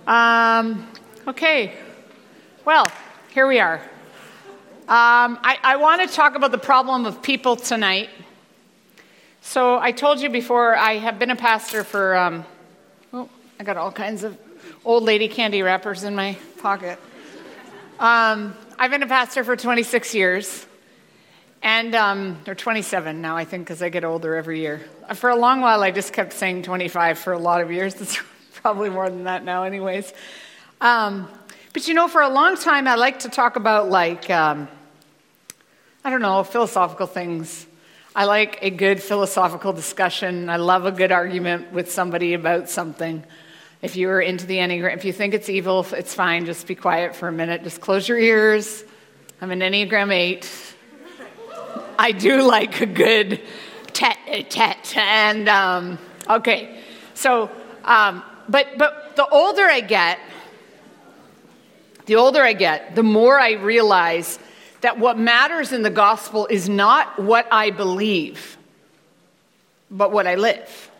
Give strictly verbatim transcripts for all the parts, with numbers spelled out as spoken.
Um, okay, well, here we are. Um, I, I want to talk about the problem of people tonight. So I told you before, I have been a pastor for, um, oh, I got all kinds of old lady candy wrappers in my pocket. Um, I've been a pastor for twenty-six years, and, um, or twenty-seven now, I think, because I get older every year. For a long while, I just kept saying twenty-five for a lot of years. It's probably more than that now anyways. Um, but you know, for a long time, I like to talk about, like, um, I don't know, philosophical things. I like a good philosophical discussion. I love a good argument with somebody about something. If you're into the Enneagram, if you think it's evil, it's fine. Just be quiet for a minute. Just close your ears. I'm an Enneagram eight. I do like a good tete-a-tete. And, um, okay, so, um, but, but the older I get, the older I get, the more I realize that what matters in the gospel is not what I believe, but what I live.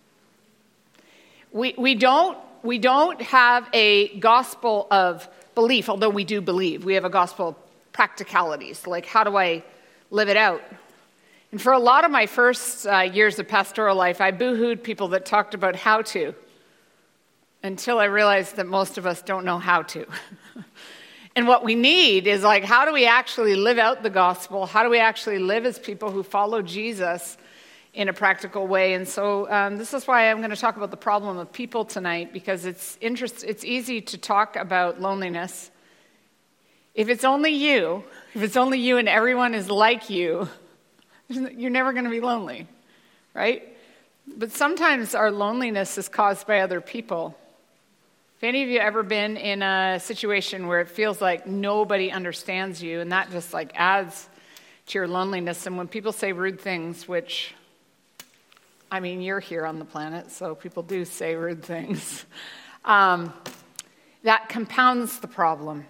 We we don't we don't have a gospel of belief, although we do believe. We have a gospel of practicalities, like how do I live it out? And for a lot of my first uh, years of pastoral life, I boo-hooed people that talked about how to, until I realized that most of us don't know how to. And what we need is, like, how do we actually live out the gospel? How do we actually live as people who follow Jesus in a practical way? And so um, this is why I'm going to talk about the problem of people tonight, because it's interest, it's easy to talk about loneliness. If it's only you, if it's only you and everyone is like you, you're never going to be lonely, right? But sometimes our loneliness is caused by other people. Have any of you ever been in a situation where it feels like nobody understands you, and that just like adds to your loneliness? And when people say rude things, which, I mean, you're here on the planet, so people do say rude things, um, that compounds the problem.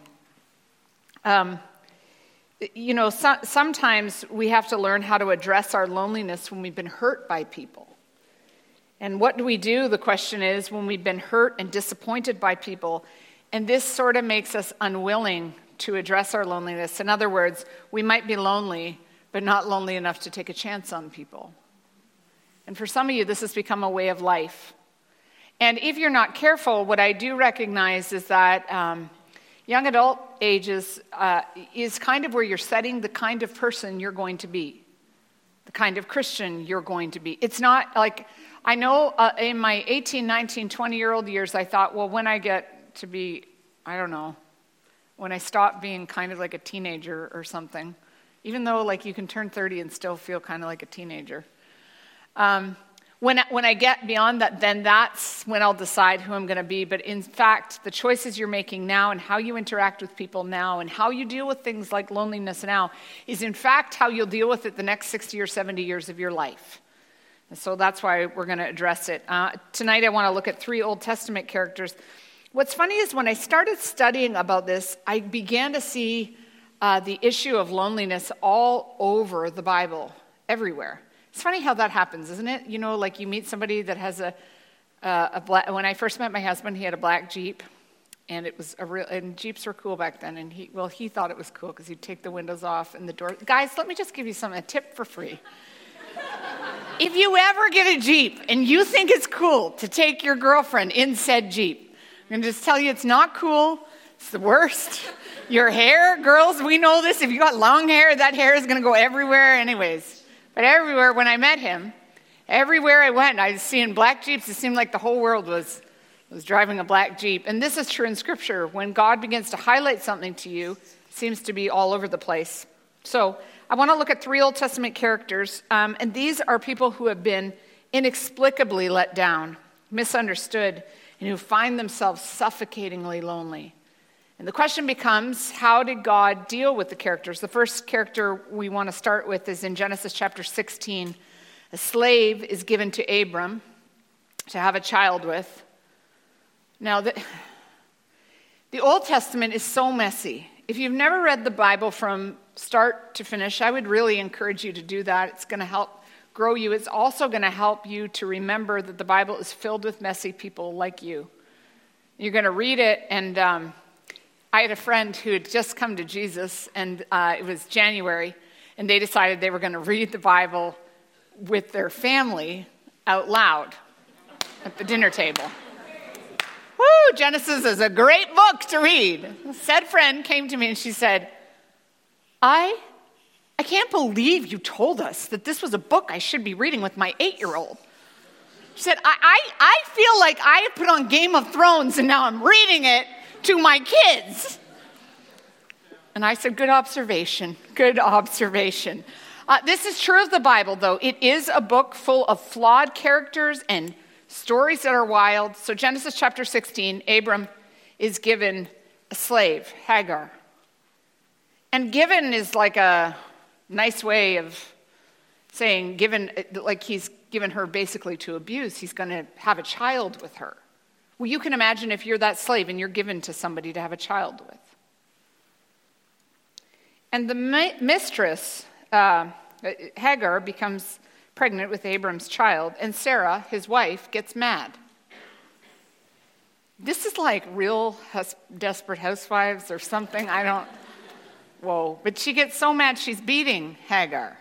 Um, you know, so, sometimes we have to learn how to address our loneliness when we've been hurt by people. And what do we do, the question is, when we've been hurt and disappointed by people? And this sort of makes us unwilling to address our loneliness. In other words, we might be lonely, but not lonely enough to take a chance on people. And for some of you, this has become a way of life. And if you're not careful, what I do recognize is that um, young adult ages uh, is kind of where you're setting the kind of person you're going to be, the kind of Christian you're going to be. It's not like... I know uh, in my eighteen, nineteen, twenty-year-old years, I thought, well, when I get to be, I don't know, when I stop being kind of like a teenager or something, even though like you can turn thirty and still feel kind of like a teenager. Um, when, when I get beyond that, then that's when I'll decide who I'm going to be. But in fact, the choices you're making now and how you interact with people now and how you deal with things like loneliness now is in fact how you'll deal with it the next sixty or seventy years of your life. And so that's why we're going to address it. Uh, tonight I want to look at three Old Testament characters. What's funny is when I started studying about this, I began to see uh, the issue of loneliness all over the Bible, everywhere. It's funny how that happens, isn't it? You know, like you meet somebody that has a, uh, a black, when I first met my husband, he had a black Jeep, and it was a real, and Jeeps were cool back then, and he, well, he thought it was cool because he'd take the windows off and the door. Guys, let me just give you some, a tip for free. If you ever get a Jeep and you think it's cool to take your girlfriend in said Jeep, I'm going to just tell you it's not cool. It's the worst. Your hair, girls, we know this. If you got long hair, that hair is going to go everywhere anyways. But everywhere, when I met him, everywhere I went, I was seeing black Jeeps. It seemed like the whole world was, was driving a black Jeep. And this is true in Scripture. When God begins to highlight something to you, it seems to be all over the place. So I want to look at three Old Testament characters, um, and these are people who have been inexplicably let down, misunderstood, and who find themselves suffocatingly lonely. And the question becomes, how did God deal with the characters? The first character we want to start with is in Genesis chapter sixteen. A slave is given to Abram to have a child with. Now, the, the Old Testament is so messy. If you've never read the Bible from start to finish, I would really encourage you to do that. It's going to help grow you. It's also going to help you to remember that the Bible is filled with messy people like you. You're going to read it, and um, I had a friend who had just come to Jesus, and uh, it was January, and they decided they were going to read the Bible with their family out loud at the dinner table. Woo, Genesis is a great book to read. Said friend came to me and she said, I, I can't believe you told us that this was a book I should be reading with my eight-year-old. She said, I, I, I feel like I have put on Game of Thrones and now I'm reading it to my kids. And I said, good observation, good observation. Uh, this is true of the Bible, though. It is a book full of flawed characters and stories that are wild. So Genesis chapter sixteen, Abram is given a slave, Hagar. And given is like a nice way of saying given, like he's given her basically to abuse. He's going to have a child with her. Well, you can imagine if you're that slave and you're given to somebody to have a child with. And the mi- mistress, uh, Hagar, becomes pregnant with Abram's child, and Sarah, his wife, gets mad. This is like real hus- Desperate Housewives or something. I don't, whoa. But she gets so mad she's beating Hagar.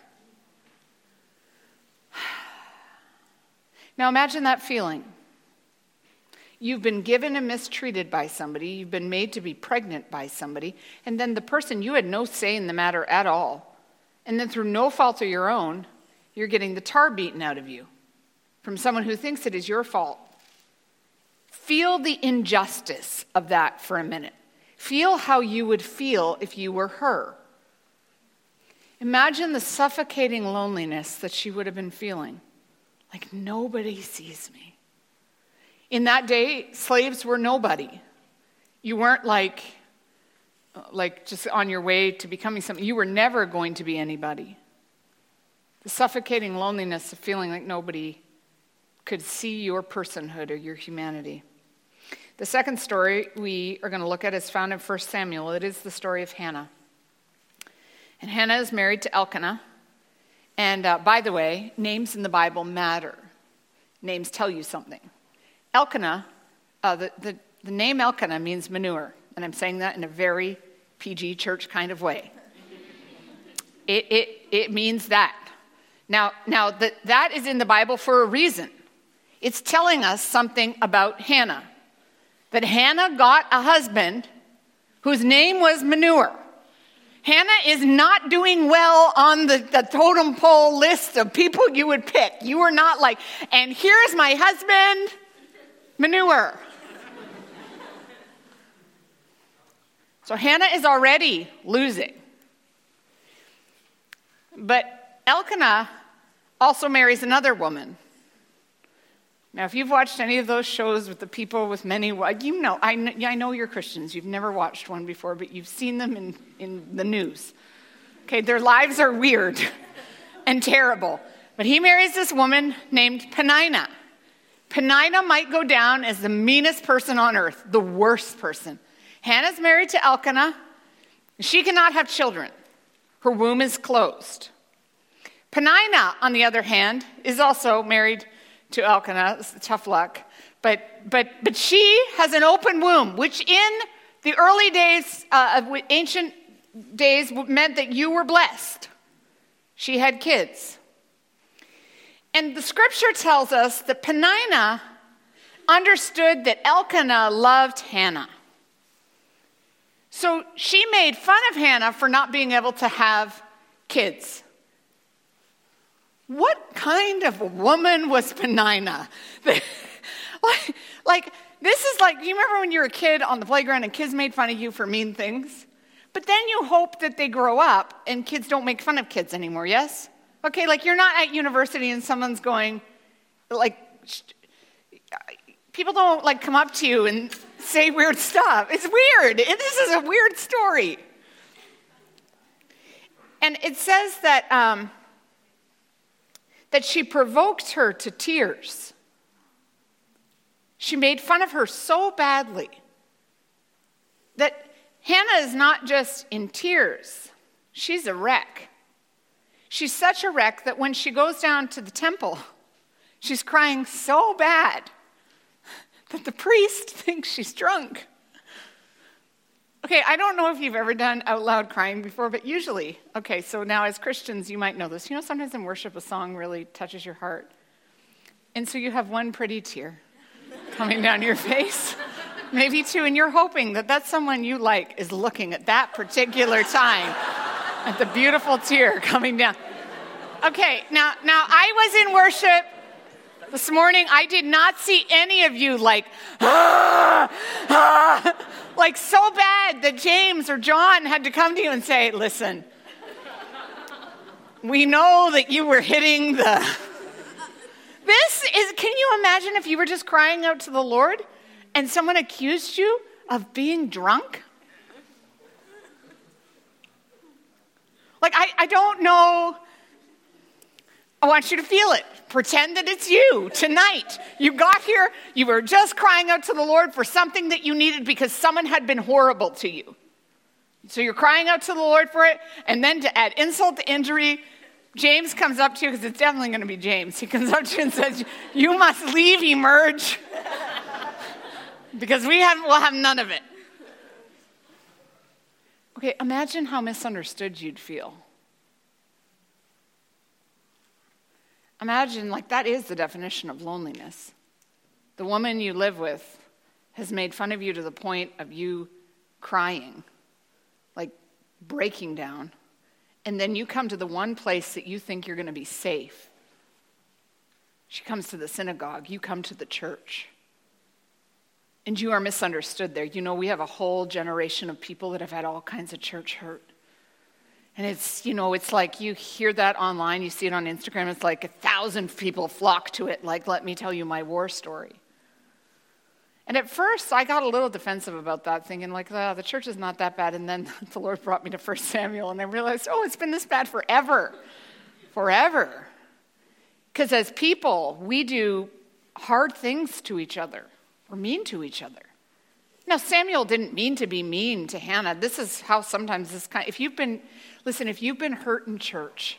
Now imagine that feeling. You've been given and mistreated by somebody. You've been made to be pregnant by somebody. And then the person, you had no say in the matter at all. And then through no fault of your own, you're getting the tar beaten out of you from someone who thinks it is your fault. Feel the injustice of that for a minute. Feel how you would feel if you were her. Imagine the suffocating loneliness that she would have been feeling. Like, nobody sees me. In that day, slaves were nobody. You weren't like, like just on your way to becoming something. You were never going to be anybody. The suffocating loneliness of feeling like nobody could see your personhood or your humanity. The second story we are going to look at is found in First Samuel. It is the story of Hannah. And Hannah is married to Elkanah. And uh, by the way, names in the Bible matter. Names tell you something. Elkanah, uh, the, the, the name Elkanah means manure. And I'm saying that in a very P G church kind of way. It, it, it means that. Now, now the, that is in the Bible for a reason. It's telling us something about Hannah. That Hannah got a husband whose name was manure. Hannah is not doing well on the, the totem pole list of people you would pick. You are not like, and here's my husband, manure. So Hannah is already losing. But Elkanah also marries another woman. Now, if you've watched any of those shows with the people with many wives, you know, I know, I know you're Christians. You've never watched one before, but you've seen them in, in the news. Okay, their lives are weird and terrible. But he marries this woman named Peninnah. Peninnah might go down as the meanest person on earth, the worst person. Hannah's married to Elkanah. She cannot have children. Her womb is closed. Peninnah, on the other hand, is also married to Elkanah. Tough luck. But but but she has an open womb, which in the early days, uh, of ancient days, meant that you were blessed. She had kids. And the scripture tells us that Peninnah understood that Elkanah loved Hannah. So she made fun of Hannah for not being able to have kids. What kind of a woman was Peninnah? like, like, this is like, you remember when you were a kid on the playground and kids made fun of you for mean things? But then you hope that they grow up and kids don't make fun of kids anymore, yes? Okay, like you're not at university and someone's going, like, people don't like come up to you and say weird stuff. It's weird. This is a weird story. And it says that um, that she provoked her to tears. She made fun of her so badly that Hannah is not just in tears. She's a wreck. She's such a wreck that when she goes down to the temple, she's crying so bad that the priest thinks she's drunk. Okay, I don't know if you've ever done out loud crying before, but usually, okay, so now as Christians, you might know this. You know, sometimes in worship, a song really touches your heart. And so you have one pretty tear coming down your face, maybe two, and you're hoping that that someone you like is looking at that particular time at the beautiful tear coming down. Okay, now, now I was in worship this morning. I did not see any of you like, ah, ah, like so bad that James or John had to come to you and say, listen, we know that you were hitting the... This is, can you imagine if you were just crying out to the Lord and someone accused you of being drunk? Like, I, I don't know. I want you to feel it. Pretend that it's you tonight. You got here, you were just crying out to the Lord for something that you needed because someone had been horrible to you. So you're crying out to the Lord for it, and then to add insult to injury, James comes up to you, because it's definitely going to be James. He comes up to you and says, you must leave Emerge because we have, we'll have none of it. Okay, imagine how misunderstood you'd feel. Imagine, like, that is the definition of loneliness. The woman you live with has made fun of you to the point of you crying, like breaking down. And then you come to the one place that you think you're going to be safe. She comes to the synagogue. You come to the church. And you are misunderstood there. You know, we have a whole generation of people that have had all kinds of church hurt. And it's, you know, it's like you hear that online. You see it on Instagram. It's like a thousand people flock to it. Like, let me tell you my war story. And at first, I got a little defensive about that, thinking like, oh, the church is not that bad. And then the Lord brought me to First Samuel, and I realized, oh, it's been this bad forever. Forever. Because as people, we do hard things to each other. We're mean to each other. Now, Samuel didn't mean to be mean to Hannah. This is how sometimes this kind, if you've been, listen, if you've been hurt in church,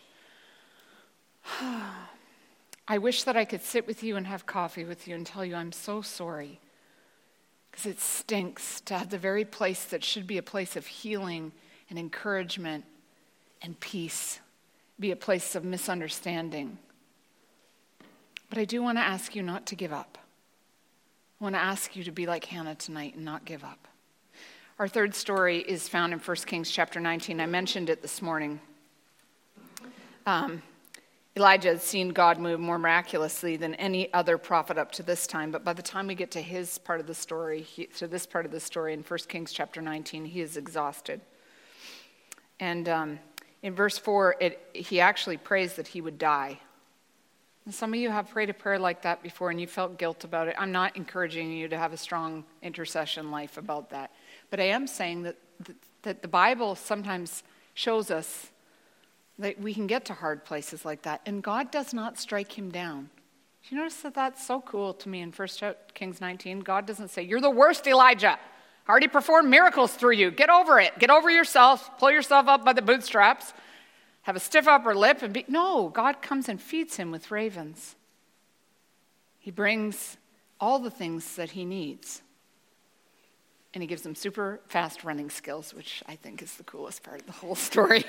I wish that I could sit with you and have coffee with you and tell you I'm so sorry. Because it stinks to have the very place that should be a place of healing and encouragement and peace be a place of misunderstanding. But I do want to ask you not to give up. I want to ask you to be like Hannah tonight and not give up. Our third story is found in First Kings chapter nineteen. I mentioned it this morning. Um, Elijah had seen God move more miraculously than any other prophet up to this time. But by the time we get to his part of the story, he, to this part of the story in First Kings chapter nineteen, he is exhausted. And um, in verse four, it, he actually prays that he would die. And some of you have prayed a prayer like that before and you felt guilt about it. I'm not encouraging you to have a strong intercession life about that. But I am saying that, that, that the Bible sometimes shows us that we can get to hard places like that. And God does not strike him down. Do you notice that that's so cool to me in First Kings nineteen? God doesn't say, you're the worst, Elijah. I already performed miracles through you. Get over it. Get over yourself. Pull yourself up by the bootstraps. Have a stiff upper lip. and be No, God comes and feeds him with ravens. He brings all the things that he needs. And he gives him super fast running skills, which I think is the coolest part of the whole story.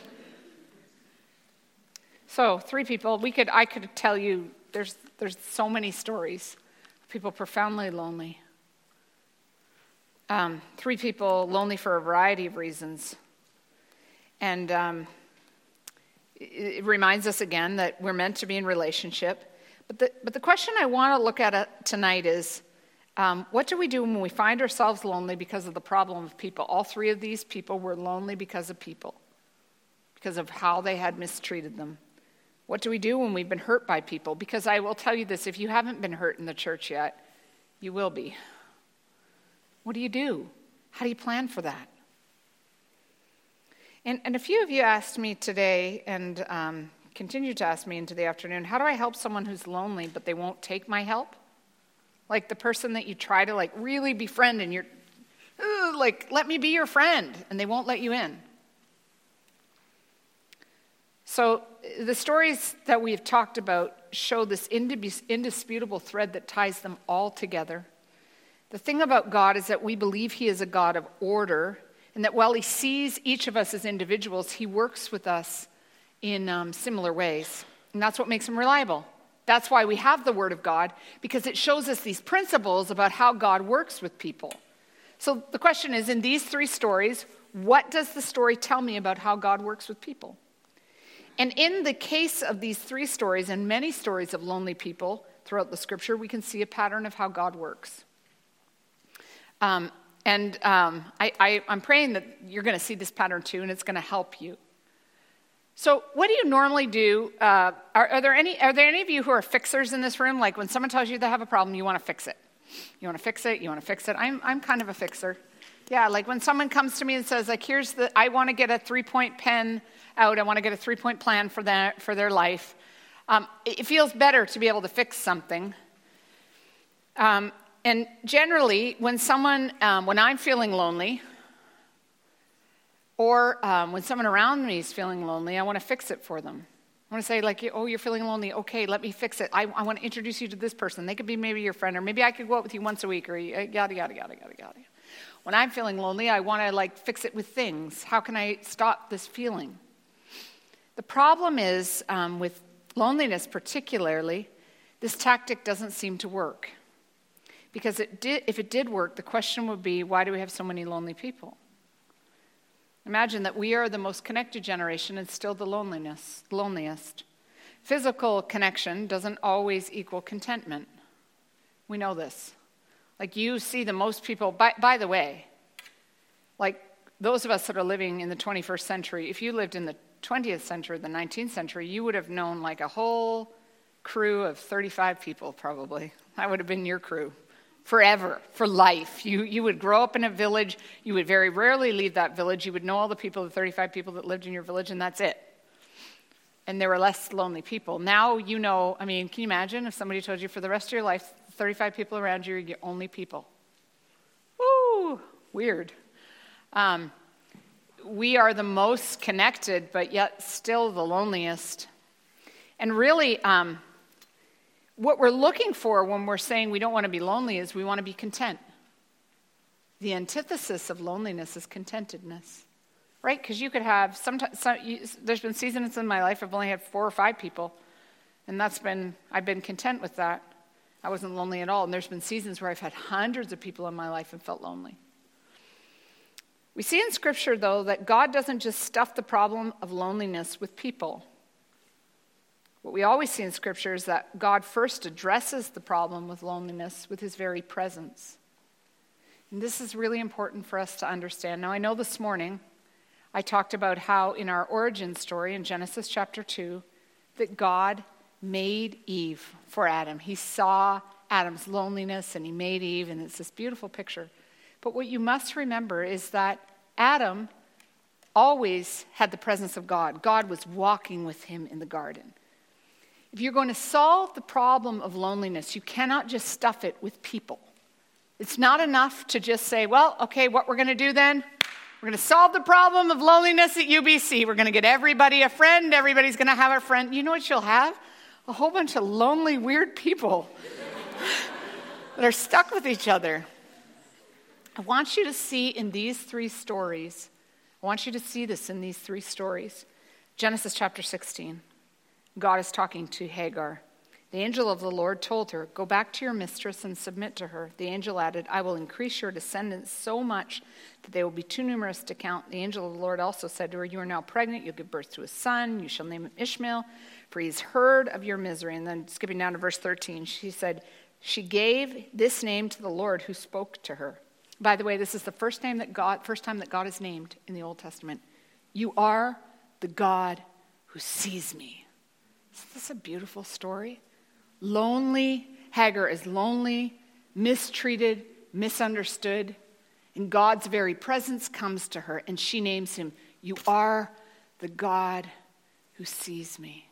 So, three people. We could, I could tell you, there's there's so many stories of people profoundly lonely. Um, three people lonely for a variety of reasons. And um, it, it reminds us again that we're meant to be in relationship. But the, but the question I want to look at tonight is, um, what do we do when we find ourselves lonely because of the problem of people? All three of these people were lonely because of people, because of how they had mistreated them. What do we do when we've been hurt by people? Because I will tell you this, if you haven't been hurt in the church yet, you will be. What do you do? How do you plan for that? And, and a few of you asked me today, and um, continue to ask me into the afternoon, how do I help someone who's lonely but they won't take my help? Like the person that you try to like really befriend and you're like, let me be your friend, and they won't let you in. So the stories that we've talked about show this indisputable thread that ties them all together. The thing about God is that we believe he is a God of order, and that while he sees each of us as individuals, he works with us in um, similar ways. And that's what makes him reliable. That's why we have the Word of God, because it shows us these principles about how God works with people. So the question is, in these three stories, what does the story tell me about how God works with people? And in the case of these three stories and many stories of lonely people throughout the scripture, we can see a pattern of how God works. Um, and um, I, I, I'm praying that you're going to see this pattern too, and it's going to help you. So what do you normally do? Uh, are, are there any are there any of you who are fixers in this room? Like when someone tells you they have a problem, you want to fix it. You want to fix it, you want to fix it. I'm I'm kind of a fixer. Yeah, like when someone comes to me and says, like, here's the, I want to get a three-point pen out. I want to get a three-point plan for that, for their life. Um, it feels better to be able to fix something. Um, and generally, when someone, um, when I'm feeling lonely, or um, when someone around me is feeling lonely, I want to fix it for them. I want to say, like, oh, you're feeling lonely. Okay, let me fix it. I, I want to introduce you to this person. They could be maybe your friend, or maybe I could go out with you once a week, or yada, yada, yada, yada, yada. When I'm feeling lonely, I want to, like, fix it with things. How can I stop this feeling? The problem is, um, with loneliness particularly, this tactic doesn't seem to work. Because it did, if it did work, the question would be, why do we have so many lonely people? Imagine that we are the most connected generation and still the loneliness, loneliest. Physical connection doesn't always equal contentment. We know this. Like you see the most people, by, by the way, like those of us that are living in the twenty-first century, if you lived in the twentieth century, the nineteenth century, you would have known like a whole crew of thirty-five people probably. That would have been your crew. Forever, for life. You you would grow up in a village. You would very rarely leave that village. You would know all the people, the thirty-five people that lived in your village, and that's it. And there were less lonely people. Now you know, I mean, can you imagine if somebody told you for the rest of your life, thirty-five people around you are your only people? Woo, weird. Um, we are the most connected, but yet still the loneliest. And really, um, what we're looking for when we're saying we don't want to be lonely is we want to be content. The antithesis of loneliness is contentedness, right? Because you could have, sometimes, some, you, there's been seasons in my life I've only had four or five people, and that's been, I've been content with that. I wasn't lonely at all. And there's been seasons where I've had hundreds of people in my life and felt lonely. We see in Scripture, though, that God doesn't just stuff the problem of loneliness with people. What we always see in Scripture is that God first addresses the problem with loneliness with his very presence. And this is really important for us to understand. Now, I know this morning I talked about how in our origin story in Genesis chapter two, that God made Eve for Adam. He saw Adam's loneliness and he made Eve, and it's this beautiful picture. But what you must remember is that Adam always had the presence of God. God was walking with him in the garden. If you're going to solve the problem of loneliness, you cannot just stuff it with people. It's not enough to just say, well, okay, what we're going to do then? We're going to solve the problem of loneliness at U B C. We're going to get everybody a friend. Everybody's going to have a friend. You know what you'll have? A whole bunch of lonely, weird people that are stuck with each other. I want you to see in these three stories, I want you to see this in these three stories. Genesis chapter sixteen. God is talking to Hagar. The angel of the Lord told her, go back to your mistress and submit to her. The angel added, I will increase your descendants so much that they will be too numerous to count. The angel of the Lord also said to her, you are now pregnant. You'll give birth to a son. You shall name him Ishmael, for he's heard of your misery. And then skipping down to verse thirteen, she said, she gave this name to the Lord who spoke to her. By the way, this is the first name that God, first time that God is named in the Old Testament. You are the God who sees me. Isn't this a beautiful story? Lonely, Hagar is lonely, mistreated, misunderstood, and God's very presence comes to her, and she names him, you are the God who sees me.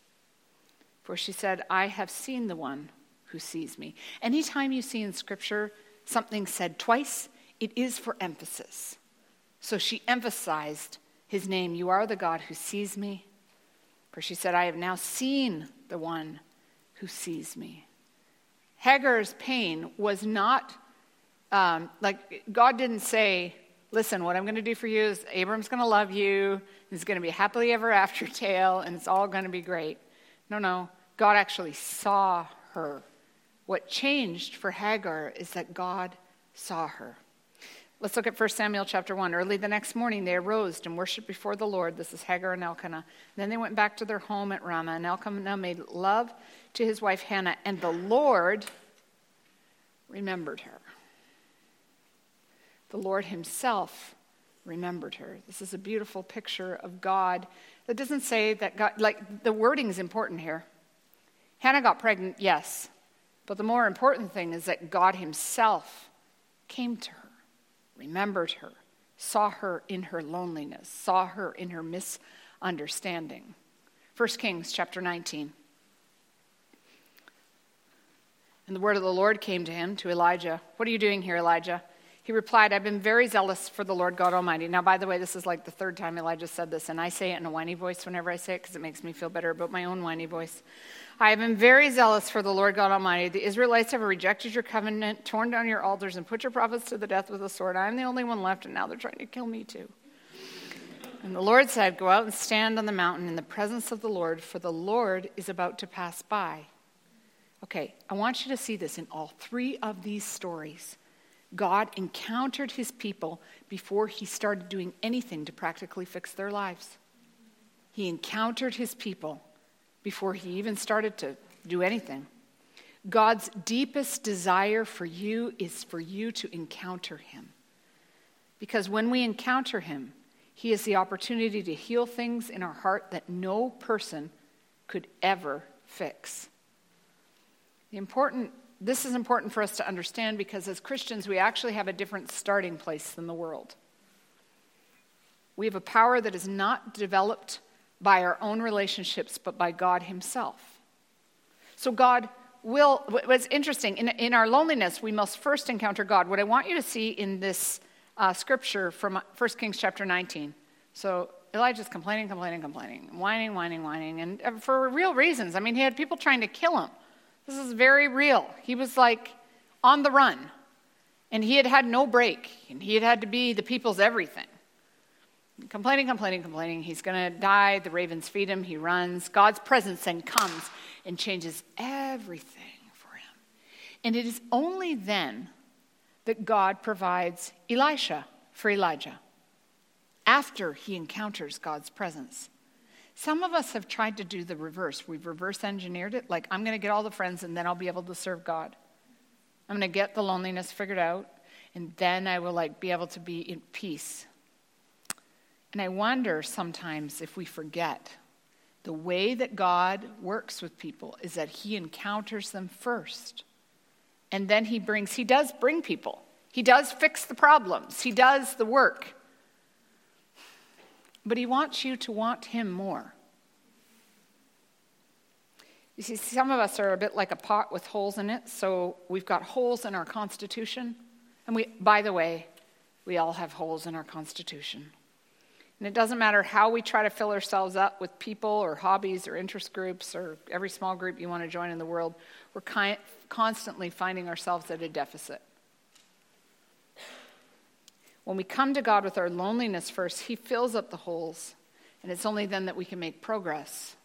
For she said, I have seen the one who sees me. Anytime you see in Scripture something said twice, it is for emphasis. So she emphasized his name, you are the God who sees me. For she said, I have now seen the one who sees me. Hagar's pain was not um, like God didn't say, listen, what I'm going to do for you is Abram's going to love you. It's going to be a happily ever after tale, and it's all going to be great. No, no. God actually saw her. What changed for Hagar is that God saw her. Let's look at First Samuel chapter one. Early the next morning, they arose and worshipped before the Lord. This is Hagar and Elkanah. Then they went back to their home at Ramah, and Elkanah made love to his wife Hannah, and the Lord remembered her. The Lord himself remembered her. This is a beautiful picture of God. That doesn't say that God, like the wording is important here. Hannah got pregnant, yes. But the more important thing is that God himself came to her, remembered her, saw her in her loneliness, saw her in her misunderstanding. First Kings chapter nineteen. And the word of the Lord came to him, to Elijah. What are you doing here, Elijah? He replied, I've been very zealous for the Lord God Almighty. Now, by the way, this is like the third time Elijah said this, and I say it in a whiny voice whenever I say it because it makes me feel better about my own whiny voice. I have been very zealous for the Lord God Almighty. The Israelites have rejected your covenant, torn down your altars, and put your prophets to the death with a sword. I am the only one left, and now they're trying to kill me too. And the Lord said, go out and stand on the mountain in the presence of the Lord, for the Lord is about to pass by. Okay, I want you to see this in all three of these stories. God encountered his people before he started doing anything to practically fix their lives. He encountered his people before he even started to do anything. God's deepest desire for you is for you to encounter him. Because when we encounter him, he has the opportunity to heal things in our heart that no person could ever fix. The important This is important for us to understand because as Christians, we actually have a different starting place than the world. We have a power that is not developed by our own relationships, but by God himself. So God will, what's interesting, in, in our loneliness, we must first encounter God. What I want you to see in this uh, scripture from First Kings chapter nineteen. So Elijah's complaining, complaining, complaining, whining, whining, whining, and for real reasons. I mean, he had people trying to kill him. This is very real. He was like on the run, and he had had no break, and he had had to be the people's everything. Complaining, complaining, complaining. He's going to die. The ravens feed him. He runs. God's presence then comes and changes everything for him. And it is only then that God provides Elisha for Elijah, after he encounters God's presence. Some of us have tried to do the reverse. We've reverse engineered it. Like, I'm going to get all the friends and then I'll be able to serve God. I'm going to get the loneliness figured out and then I will like be able to be in peace. And I wonder sometimes if we forget the way that God works with people is that he encounters them first. And then he brings, he does bring people. He does fix the problems. He does the work. But he wants you to want him more. You see, some of us are a bit like a pot with holes in it. So we've got holes in our constitution. And we, by the way, we all have holes in our constitution. And it doesn't matter how we try to fill ourselves up with people or hobbies or interest groups or every small group you want to join in the world, we're ki- constantly finding ourselves at a deficit. When we come to God with our loneliness first, he fills up the holes, and it's only then that we can make progress.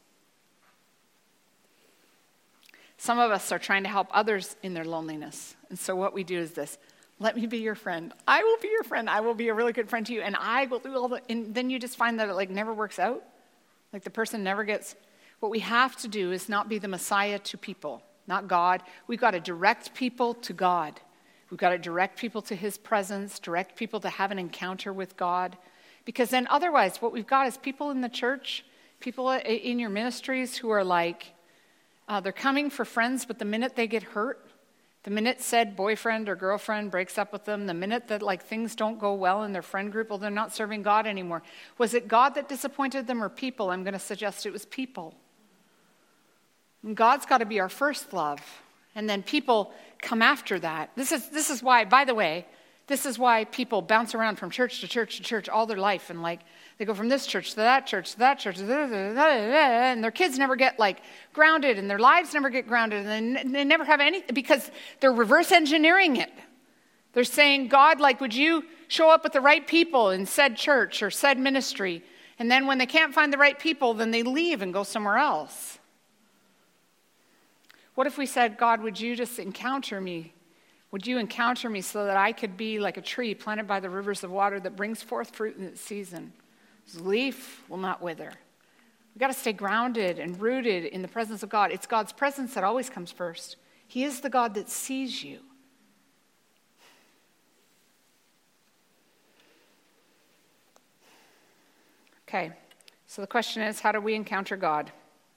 Some of us are trying to help others in their loneliness, and so what we do is this: let me be your friend. I will be your friend. I will be a really good friend to you, and I will do all the, and then you just find that it like never works out. Like the person never gets, what we have to do is not be the Messiah to people, not God. We've got to direct people to God. We've got to direct people to his presence, direct people to have an encounter with God. Because then otherwise what we've got is people in the church, people in your ministries who are like, uh, they're coming for friends, but the minute they get hurt, the minute said boyfriend or girlfriend breaks up with them, the minute that like things don't go well in their friend group, well, they're not serving God anymore. Was it God that disappointed them or people? I'm going to suggest it was people. And God's got to be our first love. And then people come after that. This is this is why, by the way, this is why people bounce around from church to church to church all their life. And like they go from this church to that church to that church. And their kids never get like grounded and their lives never get grounded. And they, they never have anything because they're reverse engineering it. They're saying, God, like, would you show up with the right people in said church or said ministry? And then when they can't find the right people, then they leave and go somewhere else. What if we said, God, would you just encounter me? Would you encounter me so that I could be like a tree planted by the rivers of water that brings forth fruit in its season? Whose leaf will not wither. We've got to stay grounded and rooted in the presence of God. It's God's presence that always comes first. He is the God that sees you. Okay, so the question is, how do we encounter God?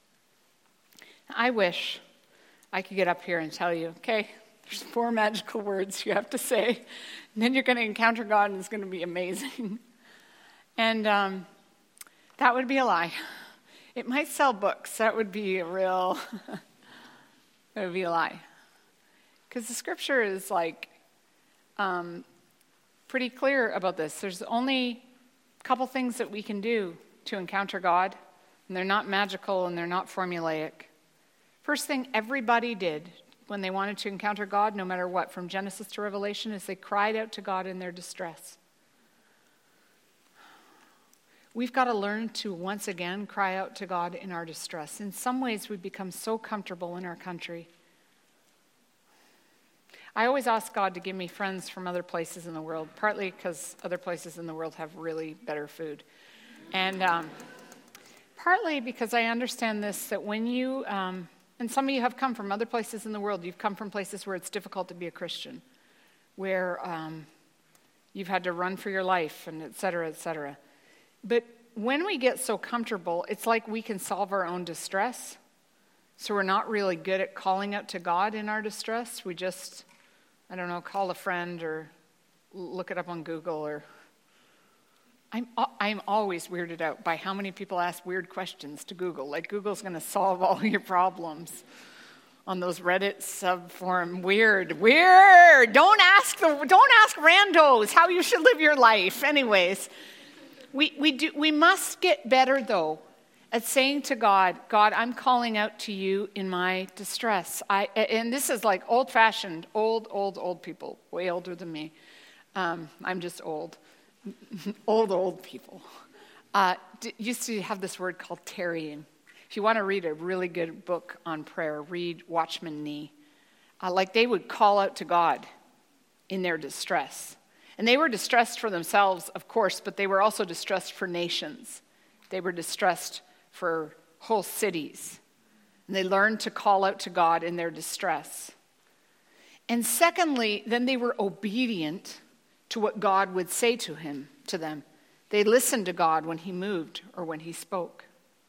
I wish I could get up here and tell you, okay, there's four magical words you have to say, and then you're going to encounter God, and it's going to be amazing. And um, that would be a lie. It might sell books. That would be a real, that would be a lie. Because the scripture is like um, pretty clear about this. There's only a couple things that we can do to encounter God, and they're not magical and they're not formulaic. First thing everybody did when they wanted to encounter God, no matter what, from Genesis to Revelation, is they cried out to God in their distress. We've got to learn to once again cry out to God in our distress. In some ways, we've become so comfortable in our country. I always ask God to give me friends from other places in the world, partly because other places in the world have really better food. And um, partly because I understand this, that when you, um, and some of you have come from other places in the world, you've come from places where it's difficult to be a Christian, where um, you've had to run for your life, and et cetera, et cetera. But when we get so comfortable, it's like we can solve our own distress. So we're not really good at calling out to God in our distress. We just, I don't know, call a friend or look it up on Google. Or I'm I'm always weirded out by how many people ask weird questions to Google. Like Google's going to solve all your problems on those Reddit subforum. Weird, weird. Don't ask the don't ask randos how you should live your life. Anyways. We we do we must get better, though, at saying to God, God, I'm calling out to you in my distress. I and this is like old-fashioned, old, old, old people, way older than me. Um, I'm just old. old, old people. Uh, d- used to have this word called tarrying. If you want to read a really good book on prayer, read Watchman Nee. Uh, like they would call out to God in their distress. And they were distressed for themselves, of course, but they were also distressed for nations. They were distressed for whole cities. And they learned to call out to God in their distress. And secondly, then they were obedient to what God would say to him, to them. They listened to God when he moved or when he spoke.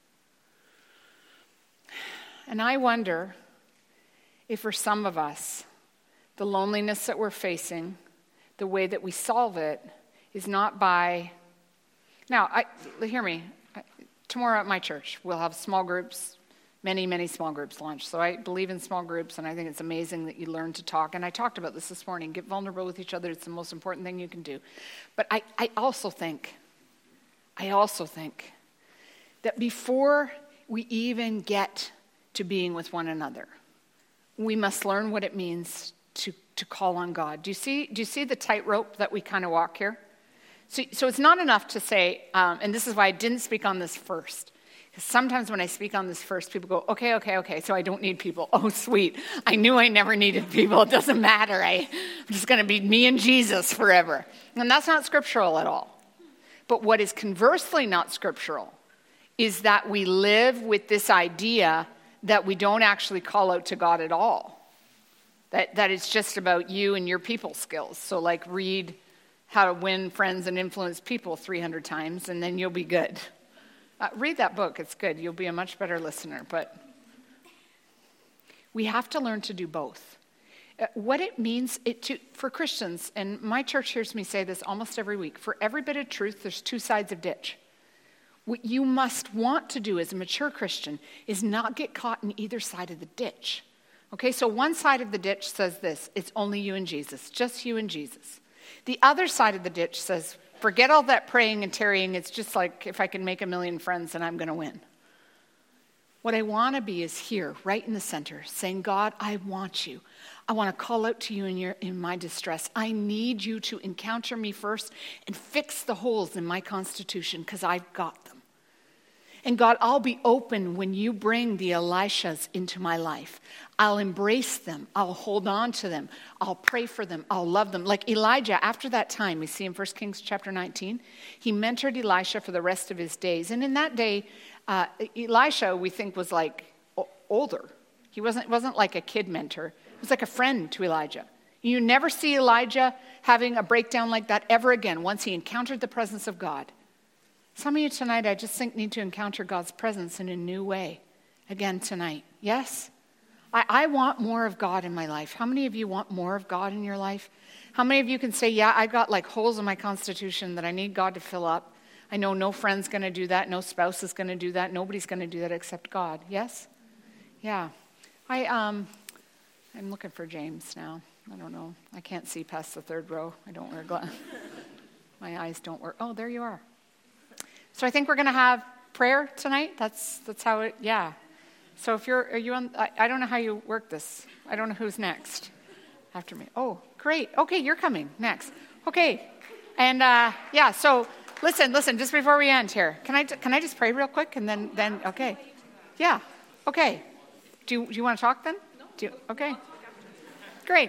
And I wonder if for some of us, the loneliness that we're facing, the way that we solve it is not by, now, I, hear me, tomorrow at my church, we'll have small groups, many, many small groups launch. So I believe in small groups, and I think it's amazing that you learn to talk. And I talked about this this morning, get vulnerable with each other. It's the most important thing you can do. But I, I also think, I also think that before we even get to being with one another, we must learn what it means to to call on God. Do you see, do you see the tightrope that we kind of walk here? So, so it's not enough to say, um, and this is why I didn't speak on this first. Because sometimes when I speak on this first, people go, okay, okay, okay, so I don't need people. Oh, sweet. I knew I never needed people. It doesn't matter. I, I'm just going to be me and Jesus forever. And that's not scriptural at all. But what is conversely not scriptural is that we live with this idea that we don't actually call out to God at all. That that it's just about you and your people skills. So like read How to Win Friends and Influence People three hundred times and then you'll be good. Uh, read that book. It's good. You'll be a much better listener. But we have to learn to do both. Uh, what it means it to, for Christians, and my church hears me say this almost every week, for every bit of truth, there's two sides of ditch. What you must want to do as a mature Christian is not get caught in either side of the ditch. Okay, so one side of the ditch says this, it's only you and Jesus, just you and Jesus. The other side of the ditch says, forget all that praying and tarrying, it's just like if I can make a million friends then I'm going to win. What I want to be is here, right in the center, saying, God, I want you. I want to call out to you in your in my distress. I need you to encounter me first and fix the holes in my constitution because I've got them. And God, I'll be open when you bring the Elishas into my life. I'll embrace them. I'll hold on to them. I'll pray for them. I'll love them. Like Elijah, after that time, we see in First Kings chapter nineteen, he mentored Elisha for the rest of his days. And in that day, uh, Elisha, we think, was like o- older. He wasn't, wasn't like a kid mentor. He was like a friend to Elijah. You never see Elijah having a breakdown like that ever again once he encountered the presence of God. Some of you tonight, I just think, need to encounter God's presence in a new way again tonight. Yes? I, I want more of God in my life. How many of you want more of God in your life? How many of you can say, yeah, I got like holes in my constitution that I need God to fill up? I know no friend's going to do that. No spouse is going to do that. Nobody's going to do that except God. Yes? Yeah. I, um, I'm looking for James now. I don't know. I can't see past the third row. I don't wear glasses. My eyes don't work. Oh, there you are. So I think we're going to have prayer tonight. That's that's how it, yeah. So if you're, are you on, I, I don't know how you work this. I don't know who's next after me. Oh, great. Okay, you're coming next. Okay. And uh, yeah, so listen, listen, just before we end here, can I can I just pray real quick and then, then okay. Yeah, okay. Do you, do you want to talk then? Do you, okay. Great.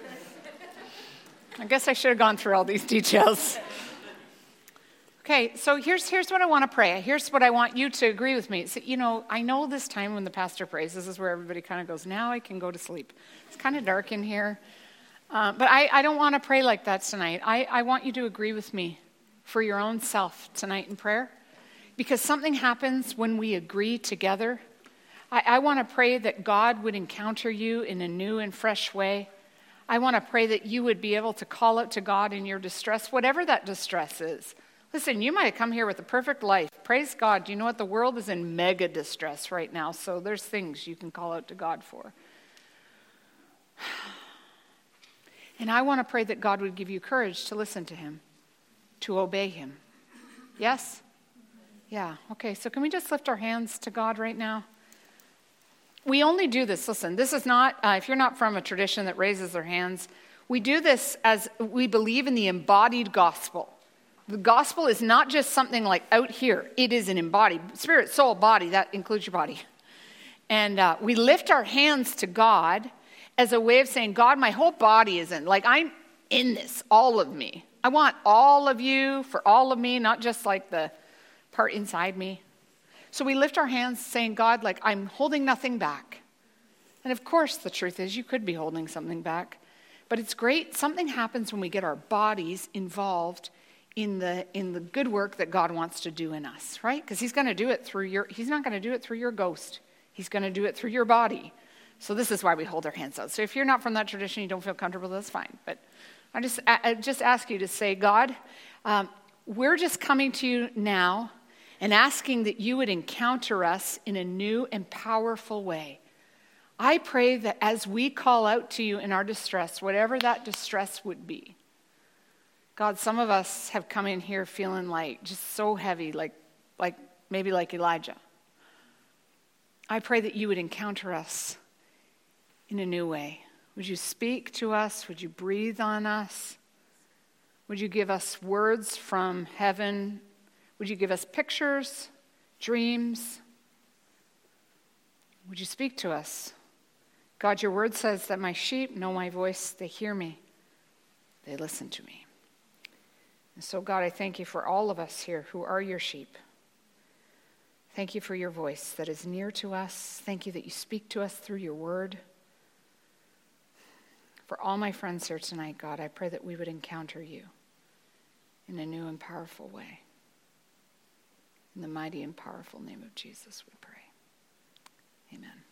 I guess I should have gone through all these details. Okay, so here's here's what I want to pray. Here's what I want you to agree with me. So, you know, I know this time when the pastor prays, this is where everybody kind of goes, now I can go to sleep. It's kind of dark in here. Uh, but I, I don't want to pray like that tonight. I, I want you to agree with me for your own self tonight in prayer. Because something happens when we agree together. I, I want to pray that God would encounter you in a new and fresh way. I want to pray that you would be able to call out to God in your distress, whatever that distress is. Listen, you might have come here with a perfect life. Praise God. Do you know what? The world is in mega distress right now, so there's things you can call out to God for. And I want to pray that God would give you courage to listen to him, to obey him. Yes? Yeah. Okay, so can we just lift our hands to God right now? We only do this. Listen, this is not, uh, if you're not from a tradition that raises their hands, we do this as we believe in the embodied gospel. The gospel is not just something like out here. It is an embodied spirit, soul, body. That includes your body. And uh, we lift our hands to God as a way of saying, God, my whole body is in. Like, I'm in this, all of me. I want all of you for all of me, not just like the part inside me. So we lift our hands saying, God, like, I'm holding nothing back. And of course, the truth is you could be holding something back. But it's great. Something happens when we get our bodies involved in the in the good work that God wants to do in us, right? Because he's going to do it through your, he's not going to do it through your ghost. He's going to do it through your body. So this is why we hold our hands out. So if you're not from that tradition, you don't feel comfortable, that's fine. But I just I just ask you to say, God, um, we're just coming to you now and asking that you would encounter us in a new and powerful way. I pray that as we call out to you in our distress, whatever that distress would be, God, some of us have come in here feeling like just so heavy, like, like maybe like Elijah. I pray that you would encounter us in a new way. Would you speak to us? Would you breathe on us? Would you give us words from heaven? Would you give us pictures, dreams? Would you speak to us? God, your word says that my sheep know my voice. They hear me. They listen to me. And so, God, I thank you for all of us here who are your sheep. Thank you for your voice that is near to us. Thank you that you speak to us through your word. For all my friends here tonight, God, I pray that we would encounter you in a new and powerful way. In the mighty and powerful name of Jesus, we pray. Amen.